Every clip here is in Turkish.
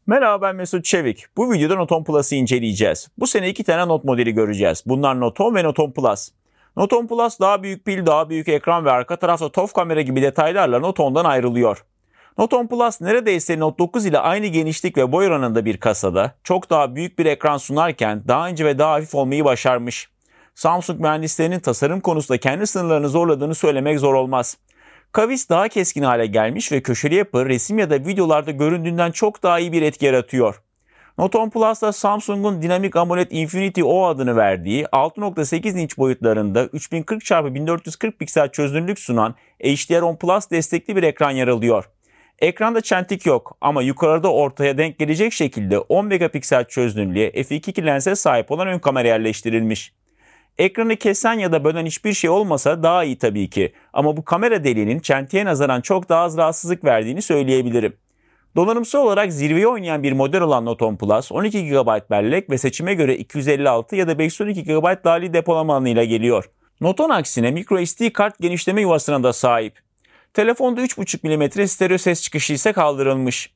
Merhaba, ben Mesut Çevik. Bu videoda Note 10 Plus'ı inceleyeceğiz. Bu sene iki tane Note modeli göreceğiz. Bunlar Note 10 ve Note 10 Plus. Note 10 Plus daha büyük pil, daha büyük ekran ve arka tarafta TOF kamera gibi detaylarla Note 10'dan ayrılıyor. Note 10 Plus neredeyse Note 9 ile aynı genişlik ve boy oranında bir kasada çok daha büyük bir ekran sunarken daha ince ve daha hafif olmayı başarmış. Samsung mühendislerinin tasarım konusunda kendi sınırlarını zorladığını söylemek zor olmaz. Kavis daha keskin hale gelmiş ve köşeli yapı resim ya da videolarda göründüğünden çok daha iyi bir etki yaratıyor. Note 10 Plus'ta Samsung'un Dynamic AMOLED Infinity O adını verdiği 6.8 inç boyutlarında 3040x1440 piksel çözünürlük sunan HDR10 Plus destekli bir ekran yer alıyor. Ekranda çentik yok ama yukarıda ortaya denk gelecek şekilde 10 megapiksel çözünürlüğe f2.2 lense sahip olan ön kamera yerleştirilmiş. Ekranı kesen ya da bölen hiçbir şey olmasa daha iyi tabii ki ama bu kamera deliğinin çentiğe nazaran çok daha az rahatsızlık verdiğini söyleyebilirim. Donanımsal olarak zirveye oynayan bir model olan Note 10 Plus 12 GB bellek ve seçime göre 256 ya da 512 GB dahili depolama alanıyla geliyor. Note 10 aksine microSD kart genişleme yuvasına da sahip. Telefonda 3.5 mm stereo ses çıkışı ise kaldırılmış.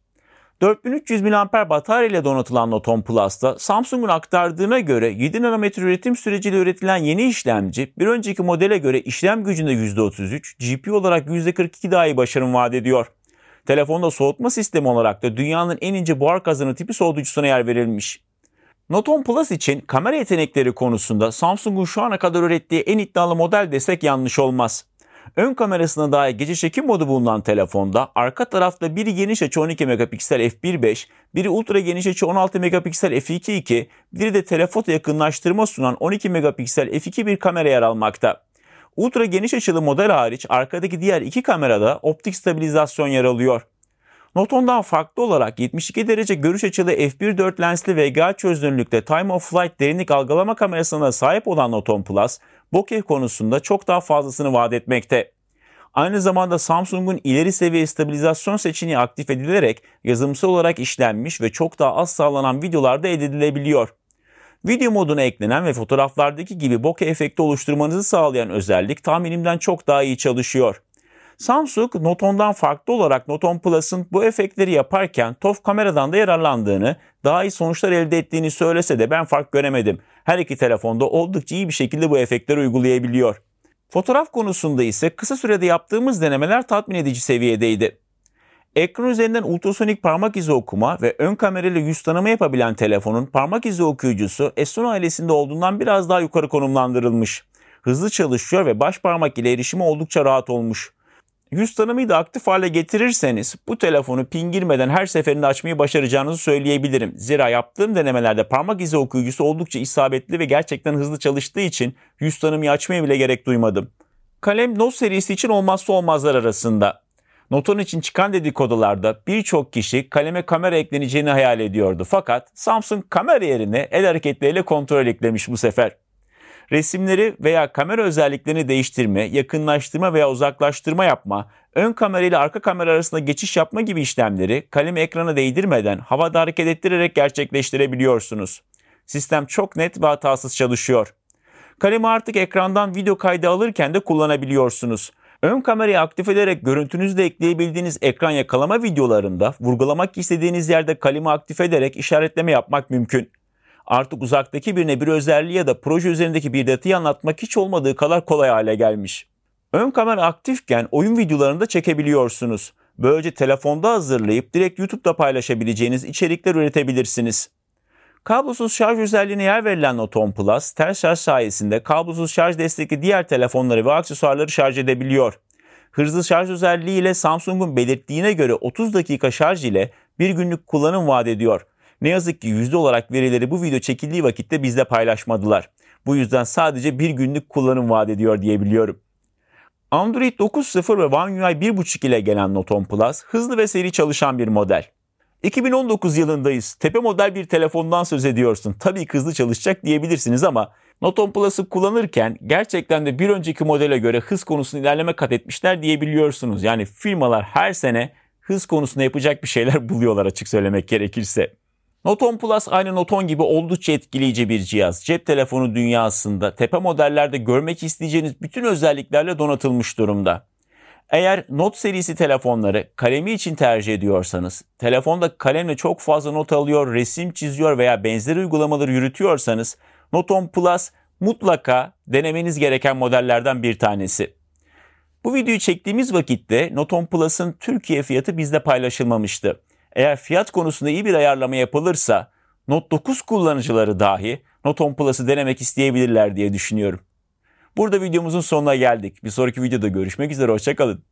4300 mAh batarya ile donatılan Note 10 Plus'ta Samsung'un aktardığına göre 7 nanometre üretim süreciyle üretilen yeni işlemci bir önceki modele göre işlem gücünde %33, GPU olarak %42 daha iyi başarım vaat ediyor. Telefonda soğutma sistemi olarak da dünyanın en ince buhar kazanı tipi soğutucusuna yer verilmiş. Note 10 Plus için kamera yetenekleri konusunda Samsung'un şu ana kadar ürettiği en iddialı model desek yanlış olmaz. Ön kamerasına dair gece çekim modu bulunan telefonda arka tarafta biri geniş açı 12 megapiksel f1.5, biri ultra geniş açı 16 megapiksel f2.2, biri de telefoto yakınlaştırma sunan 12 megapiksel f2.1 kamera yer almakta. Ultra geniş açılı model hariç arkadaki diğer iki kamerada optik stabilizasyon yer alıyor. Note 10'dan farklı olarak 72 derece görüş açılı f1.4 lensli VGA çözünürlükte Time of Flight derinlik algılama kamerasına sahip olan Note 10 Plus, bokeh konusunda çok daha fazlasını vaat etmekte. Aynı zamanda Samsung'un ileri seviye stabilizasyon seçeneği aktif edilerek yazılımsal olarak işlenmiş ve çok daha az sağlanan videolarda elde edilebiliyor. Video moduna eklenen ve fotoğraflardaki gibi bokeh efekti oluşturmanızı sağlayan özellik tahminimden çok daha iyi çalışıyor. Samsung, Note 10'dan farklı olarak Note 10 Plus'ın bu efektleri yaparken TOF kameradan da yararlandığını, daha iyi sonuçlar elde ettiğini söylese de ben fark göremedim. Her iki telefonda oldukça iyi bir şekilde bu efektleri uygulayabiliyor. Fotoğraf konusunda ise kısa sürede yaptığımız denemeler tatmin edici seviyedeydi. Ekran üzerinden ultrasonik parmak izi okuma ve ön kamerayla yüz tanıma yapabilen telefonun parmak izi okuyucusu S10 ailesinde olduğundan biraz daha yukarı konumlandırılmış. Hızlı çalışıyor ve baş parmak ile erişimi oldukça rahat olmuş. Yüz tanımayı da aktif hale getirirseniz bu telefonu pin girmeden her seferinde açmayı başaracağınızı söyleyebilirim. Zira yaptığım denemelerde parmak izi okuyucusu oldukça isabetli ve gerçekten hızlı çalıştığı için yüz tanımayı açmaya bile gerek duymadım. Kalem Note serisi için olmazsa olmazlar arasında. Note 10 için çıkan dedikodularda birçok kişi kaleme kamera ekleneceğini hayal ediyordu. Fakat Samsung kamera yerine el hareketleriyle kontrol eklemiş bu sefer. Resimleri veya kamera özelliklerini değiştirme, yakınlaştırma veya uzaklaştırma yapma, ön kamera ile arka kamera arasında geçiş yapma gibi işlemleri kalemi ekrana değdirmeden havada hareket ettirerek gerçekleştirebiliyorsunuz. Sistem çok net ve hatasız çalışıyor. Kalemi artık ekrandan video kaydı alırken de kullanabiliyorsunuz. Ön kamerayı aktif ederek görüntünüzü de ekleyebildiğiniz ekran yakalama videolarında vurgulamak istediğiniz yerde kalemi aktif ederek işaretleme yapmak mümkün. Artık uzaktaki birine bir özelliği ya da proje üzerindeki bir datayı anlatmak hiç olmadığı kadar kolay hale gelmiş. Ön kamera aktifken oyun videolarını da çekebiliyorsunuz. Böylece telefonda hazırlayıp direkt YouTube'da paylaşabileceğiniz içerikler üretebilirsiniz. Kablosuz şarj özelliğine yer verilen Note 10 Plus, ters şarj sayesinde kablosuz şarj destekli diğer telefonları ve aksesuarları şarj edebiliyor. Hızlı şarj özelliği ile Samsung'un belirttiğine göre 30 dakika şarj ile bir günlük kullanım vaat ediyor. Ne yazık ki yüzde olarak verileri bu video çekildiği vakitte bizle paylaşmadılar. Bu yüzden sadece bir günlük kullanım vaat ediyor diyebiliyorum. Android 9.0 ve One UI 1.5 ile gelen Note 10 Plus hızlı ve seri çalışan bir model. 2019 yılındayız. Tepe model bir telefondan söz ediyorsun. Tabii ki hızlı çalışacak diyebilirsiniz ama Note 10 Plus'ı kullanırken gerçekten de bir önceki modele göre hız konusunda ilerleme kat etmişler diyebiliyorsunuz. Yani firmalar her sene hız konusunda yapacak bir şeyler buluyorlar açık söylemek gerekirse. Note 10 Plus aynı Note 10 gibi oldukça etkileyici bir cihaz. Cep telefonu dünyasında tepe modellerde görmek isteyeceğiniz bütün özelliklerle donatılmış durumda. Eğer Note serisi telefonları kalemi için tercih ediyorsanız, telefonda kalemle çok fazla not alıyor, resim çiziyor veya benzeri uygulamaları yürütüyorsanız Note 10 Plus mutlaka denemeniz gereken modellerden bir tanesi. Bu videoyu çektiğimiz vakitte Note 10 Plus'ın Türkiye fiyatı bizde paylaşılmamıştı. Eğer fiyat konusunda iyi bir ayarlama yapılırsa Note 9 kullanıcıları dahi Note 10 Plus'ı denemek isteyebilirler diye düşünüyorum. Burada videomuzun sonuna geldik. Bir sonraki videoda görüşmek üzere, hoşça kalın.